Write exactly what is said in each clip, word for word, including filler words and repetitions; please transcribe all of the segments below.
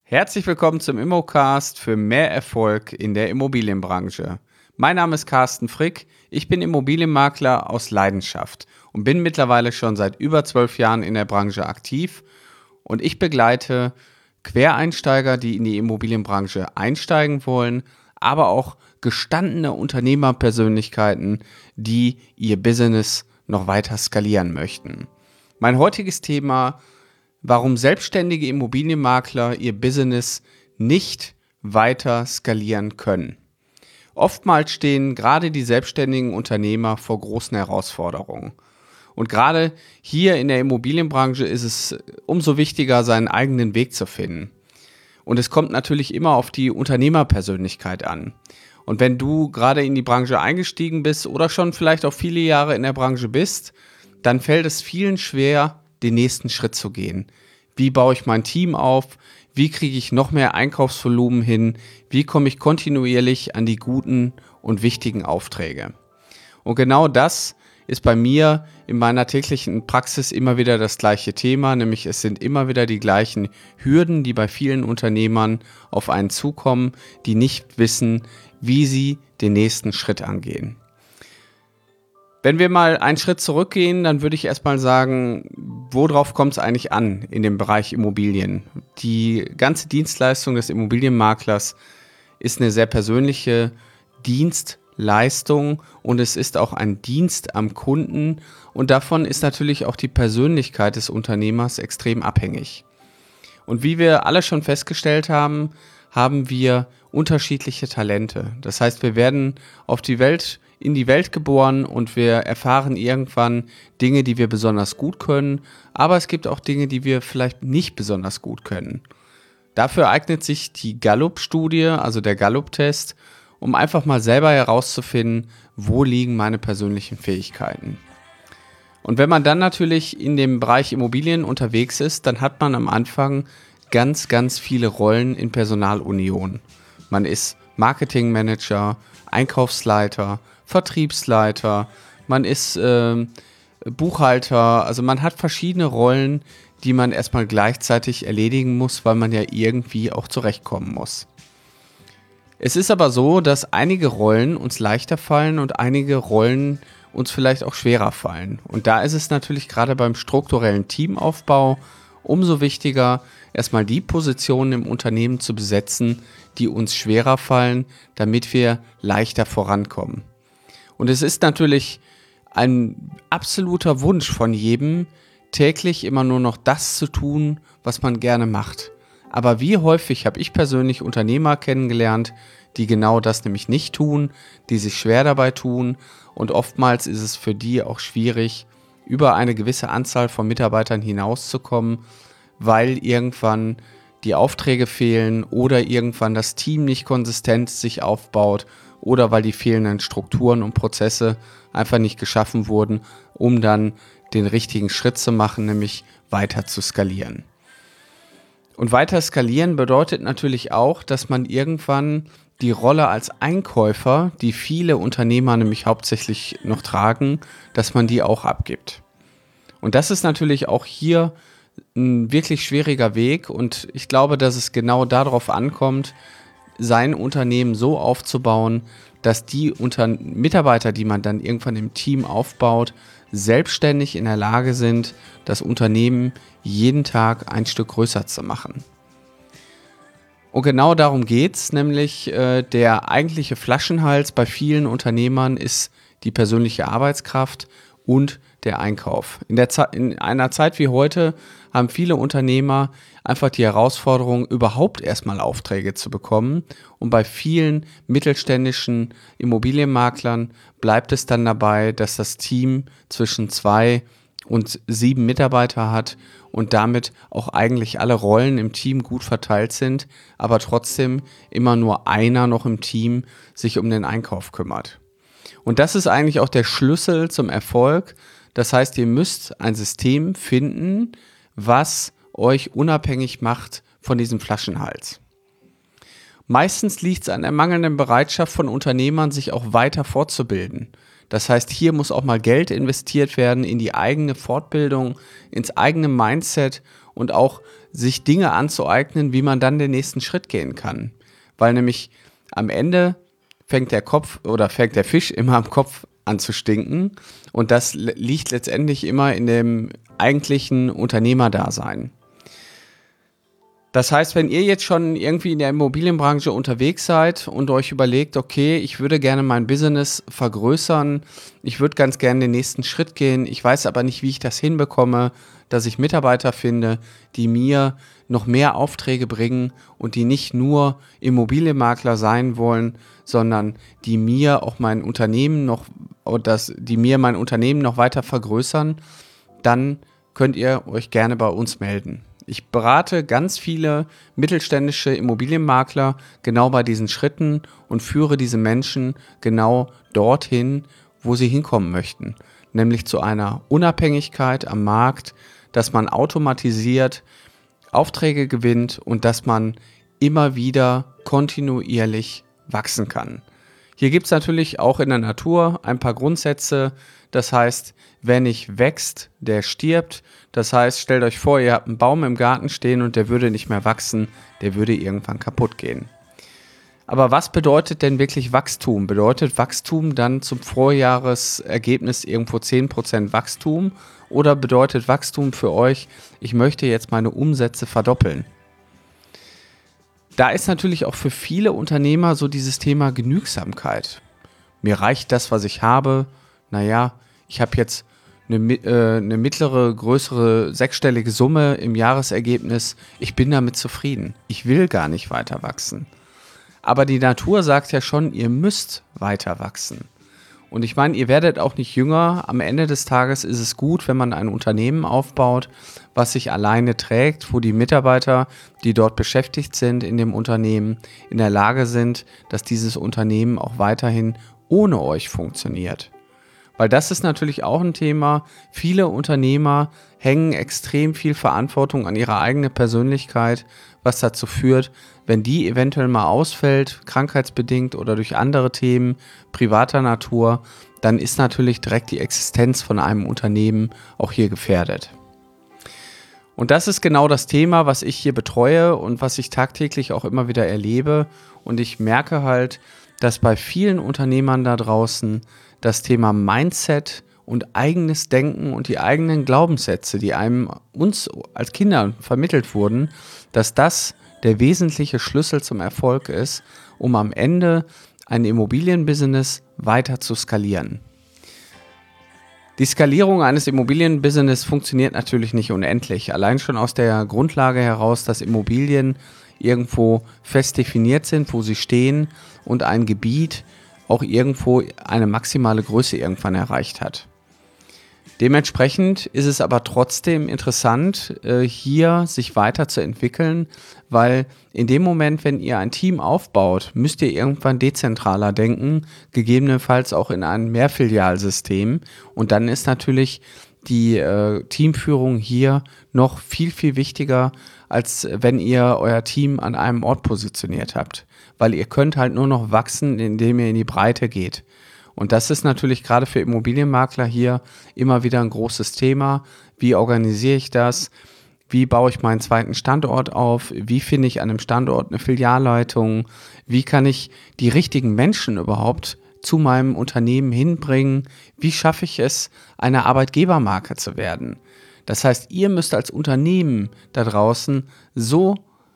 Herzlich willkommen zum Immocast für mehr Erfolg in der Immobilienbranche. Mein Name ist Carsten Frick, ich bin Immobilienmakler aus Leidenschaft und bin mittlerweile schon seit über zwölf Jahren in der Branche aktiv und ich begleite Quereinsteiger, die in die Immobilienbranche einsteigen wollen, aber auch gestandene Unternehmerpersönlichkeiten, die ihr Business noch weiter skalieren möchten. Mein heutiges Thema: Warum selbstständige Immobilienmakler ihr Business nicht weiter skalieren können. Oftmals stehen gerade die selbstständigen Unternehmer vor großen Herausforderungen. Und gerade hier in der Immobilienbranche ist es umso wichtiger, seinen eigenen Weg zu finden. Und es kommt natürlich immer auf die Unternehmerpersönlichkeit an. Und wenn du gerade in die Branche eingestiegen bist oder schon vielleicht auch viele Jahre in der Branche bist, dann fällt es vielen schwer, den nächsten Schritt zu gehen. Wie baue ich mein Team auf? Wie kriege ich noch mehr Einkaufsvolumen hin? Wie komme ich kontinuierlich an die guten und wichtigen Aufträge? Und genau das ist bei mir in meiner täglichen Praxis immer wieder das gleiche Thema, nämlich es sind immer wieder die gleichen Hürden, die bei vielen Unternehmern auf einen zukommen, die nicht wissen, wie sie den nächsten Schritt angehen. Wenn wir mal einen Schritt zurückgehen, dann würde ich erstmal sagen, worauf kommt es eigentlich an in dem Bereich Immobilien? Die ganze Dienstleistung des Immobilienmaklers ist eine sehr persönliche Dienstleistung und es ist auch ein Dienst am Kunden und davon ist natürlich auch die Persönlichkeit des Unternehmers extrem abhängig. Und wie wir alle schon festgestellt haben, haben wir unterschiedliche Talente. Das heißt, wir werden auf die Welt in die Welt geboren und wir erfahren irgendwann Dinge, die wir besonders gut können, aber es gibt auch Dinge, die wir vielleicht nicht besonders gut können. Dafür eignet sich die Gallup-Studie, also der Gallup-Test, um einfach mal selber herauszufinden, wo liegen meine persönlichen Fähigkeiten. Und wenn man dann natürlich in dem Bereich Immobilien unterwegs ist, dann hat man am Anfang ganz, ganz viele Rollen in Personalunion. Man ist Marketingmanager, Einkaufsleiter, Vertriebsleiter, man ist äh, Buchhalter, also man hat verschiedene Rollen, die man erstmal gleichzeitig erledigen muss, weil man ja irgendwie auch zurechtkommen muss. Es ist aber so, dass einige Rollen uns leichter fallen und einige Rollen uns vielleicht auch schwerer fallen. Und da ist es natürlich gerade beim strukturellen Teamaufbau umso wichtiger, erstmal die Positionen im Unternehmen zu besetzen, die uns schwerer fallen, damit wir leichter vorankommen. Und es ist natürlich ein absoluter Wunsch von jedem, täglich immer nur noch das zu tun, was man gerne macht. Aber wie häufig habe ich persönlich Unternehmer kennengelernt, die genau das nämlich nicht tun, die sich schwer dabei tun und oftmals ist es für die auch schwierig, über eine gewisse Anzahl von Mitarbeitern hinauszukommen, weil irgendwann die Aufträge fehlen oder irgendwann das Team nicht konsistent sich aufbaut oder weil die fehlenden Strukturen und Prozesse einfach nicht geschaffen wurden, um dann den richtigen Schritt zu machen, nämlich weiter zu skalieren. Und weiter skalieren bedeutet natürlich auch, dass man irgendwann die Rolle als Einkäufer, die viele Unternehmer nämlich hauptsächlich noch tragen, dass man die auch abgibt. Und das ist natürlich auch hier ein wirklich schwieriger Weg und ich glaube, dass es genau darauf ankommt, sein Unternehmen so aufzubauen, dass die Unter- Mitarbeiter, die man dann irgendwann im Team aufbaut, selbstständig in der Lage sind, das Unternehmen jeden Tag ein Stück größer zu machen. Und genau darum geht's, nämlich äh, der eigentliche Flaschenhals bei vielen Unternehmern ist die persönliche Arbeitskraft und der Einkauf. In, der Ze- in einer Zeit wie heute haben viele Unternehmer einfach die Herausforderung, überhaupt erstmal Aufträge zu bekommen. Und bei vielen mittelständischen Immobilienmaklern bleibt es dann dabei, dass das Team zwischen zwei und sieben Mitarbeiter hat und damit auch eigentlich alle Rollen im Team gut verteilt sind, aber trotzdem immer nur einer noch im Team sich um den Einkauf kümmert. Und das ist eigentlich auch der Schlüssel zum Erfolg. Das heißt, ihr müsst ein System finden, was euch unabhängig macht von diesem Flaschenhals. Meistens liegt es an der mangelnden Bereitschaft von Unternehmern, sich auch weiter fortzubilden. Das heißt, hier muss auch mal Geld investiert werden in die eigene Fortbildung, ins eigene Mindset, und auch sich Dinge anzueignen, wie man dann den nächsten Schritt gehen kann. Weil nämlich am Ende fängt der Kopf oder fängt der Fisch immer am Kopf an zu stinken und das liegt letztendlich immer in dem eigentlichen Unternehmerdasein. Das heißt, wenn ihr jetzt schon irgendwie in der Immobilienbranche unterwegs seid und euch überlegt, okay, ich würde gerne mein Business vergrößern, ich würde ganz gerne den nächsten Schritt gehen, ich weiß aber nicht, wie ich das hinbekomme, dass ich Mitarbeiter finde, die mir noch mehr Aufträge bringen und die nicht nur Immobilienmakler sein wollen, sondern die mir auch mein Unternehmen noch, das, die mir mein Unternehmen noch weiter vergrößern, dann könnt ihr euch gerne bei uns melden. Ich berate ganz viele mittelständische Immobilienmakler genau bei diesen Schritten und führe diese Menschen genau dorthin, wo sie hinkommen möchten. Nämlich zu einer Unabhängigkeit am Markt, dass man automatisiert Aufträge gewinnt und dass man immer wieder kontinuierlich wachsen kann. Hier gibt es natürlich auch in der Natur ein paar Grundsätze. Das heißt, wer nicht wächst, der stirbt. Das heißt, stellt euch vor, ihr habt einen Baum im Garten stehen und der würde nicht mehr wachsen, der würde irgendwann kaputt gehen. Aber was bedeutet denn wirklich Wachstum? Bedeutet Wachstum dann zum Vorjahresergebnis irgendwo zehn Prozent Wachstum? Oder bedeutet Wachstum für euch, ich möchte jetzt meine Umsätze verdoppeln? Da ist natürlich auch für viele Unternehmer so dieses Thema Genügsamkeit. Mir reicht das, was ich habe. Naja, ich habe jetzt eine, äh, eine mittlere, größere, sechsstellige Summe im Jahresergebnis. Ich bin damit zufrieden. Ich will gar nicht weiter wachsen. Aber die Natur sagt ja schon, ihr müsst weiter wachsen. Und ich meine, ihr werdet auch nicht jünger. Am Ende des Tages ist es gut, wenn man ein Unternehmen aufbaut, was sich alleine trägt, wo die Mitarbeiter, die dort beschäftigt sind in dem Unternehmen, in der Lage sind, dass dieses Unternehmen auch weiterhin ohne euch funktioniert. Weil das ist natürlich auch ein Thema. Viele Unternehmer hängen extrem viel Verantwortung an ihre eigene Persönlichkeit, was dazu führt, wenn die eventuell mal ausfällt, krankheitsbedingt oder durch andere Themen privater Natur, dann ist natürlich direkt die Existenz von einem Unternehmen auch hier gefährdet. Und das ist genau das Thema, was ich hier betreue und was ich tagtäglich auch immer wieder erlebe. Und ich merke halt, dass bei vielen Unternehmern da draußen das Thema Mindset und eigenes Denken und die eigenen Glaubenssätze, die einem uns als Kinder vermittelt wurden, dass das der wesentliche Schlüssel zum Erfolg ist, um am Ende ein Immobilienbusiness weiter zu skalieren. Die Skalierung eines Immobilienbusiness funktioniert natürlich nicht unendlich. Allein schon aus der Grundlage heraus, dass Immobilien irgendwo fest definiert sind, wo sie stehen und ein Gebiet auch irgendwo eine maximale Größe irgendwann erreicht hat. Dementsprechend ist es aber trotzdem interessant, hier sich weiterzuentwickeln, weil in dem Moment, wenn ihr ein Team aufbaut, müsst ihr irgendwann dezentraler denken, gegebenenfalls auch in ein Mehrfilialsystem. Und dann ist natürlich die äh, Teamführung hier noch viel, viel wichtiger, als wenn ihr euer Team an einem Ort positioniert habt. Weil ihr könnt halt nur noch wachsen, indem ihr in die Breite geht. Und das ist natürlich gerade für Immobilienmakler hier immer wieder ein großes Thema. Wie organisiere ich das? Wie baue ich meinen zweiten Standort auf? Wie finde ich an einem Standort eine Filialleitung? Wie kann ich die richtigen Menschen überhaupt zu meinem Unternehmen hinbringen? Wie schaffe ich es, eine Arbeitgebermarke zu werden? Das heißt, ihr müsst als Unternehmen da draußen so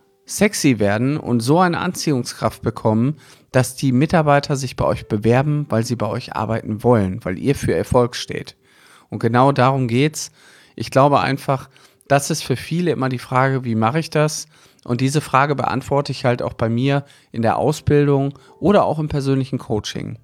sexy werden und so eine Anziehungskraft bekommen, dass die Mitarbeiter sich bei euch bewerben, weil sie bei euch arbeiten wollen, weil ihr für Erfolg steht. Und genau darum geht's. Ich glaube einfach, das ist für viele immer die Frage, wie mache ich das? Und diese Frage beantworte ich halt auch bei mir in der Ausbildung oder auch im persönlichen Coaching.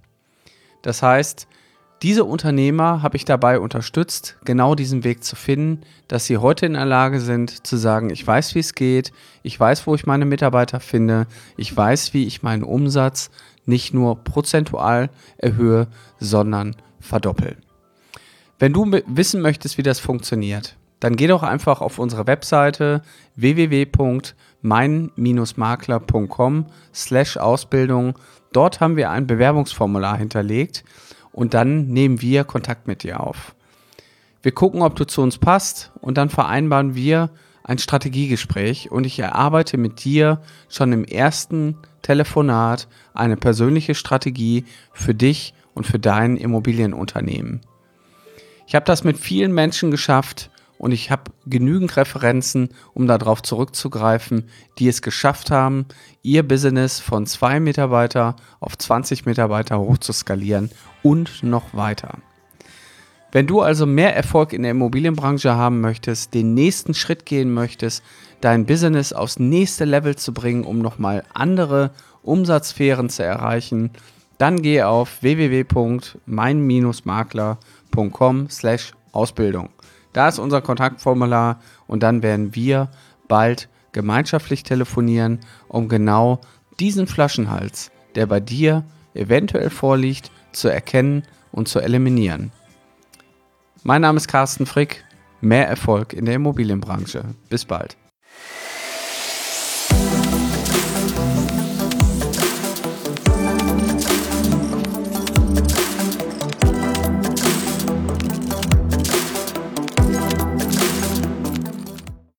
Das heißt, diese Unternehmer habe ich dabei unterstützt, genau diesen Weg zu finden, dass sie heute in der Lage sind zu sagen, ich weiß, wie es geht, ich weiß, wo ich meine Mitarbeiter finde, ich weiß, wie ich meinen Umsatz nicht nur prozentual erhöhe, sondern verdoppel. Wenn du wissen möchtest, wie das funktioniert, dann geh doch einfach auf unsere Webseite w w w punkt mein makler punkt com slash Ausbildung. Dort haben wir ein Bewerbungsformular hinterlegt. Und dann nehmen wir Kontakt mit dir auf. Wir gucken, ob du zu uns passt und dann vereinbaren wir ein Strategiegespräch und ich erarbeite mit dir schon im ersten Telefonat eine persönliche Strategie für dich und für dein Immobilienunternehmen. Ich habe das mit vielen Menschen geschafft und ich habe genügend Referenzen, um darauf zurückzugreifen, die es geschafft haben, ihr Business von zwei Mitarbeiter auf zwanzig Mitarbeiter hoch zu skalieren und noch weiter. Wenn du also mehr Erfolg in der Immobilienbranche haben möchtest, den nächsten Schritt gehen möchtest, dein Business aufs nächste Level zu bringen, um nochmal andere Umsatzsphären zu erreichen, dann geh auf w w w punkt mein makler punkt com slash Ausbildung. Da ist unser Kontaktformular und dann werden wir bald gemeinschaftlich telefonieren, um genau diesen Flaschenhals, der bei dir eventuell vorliegt, zu erkennen und zu eliminieren. Mein Name ist Carsten Frick. Mehr Erfolg in der Immobilienbranche. Bis bald.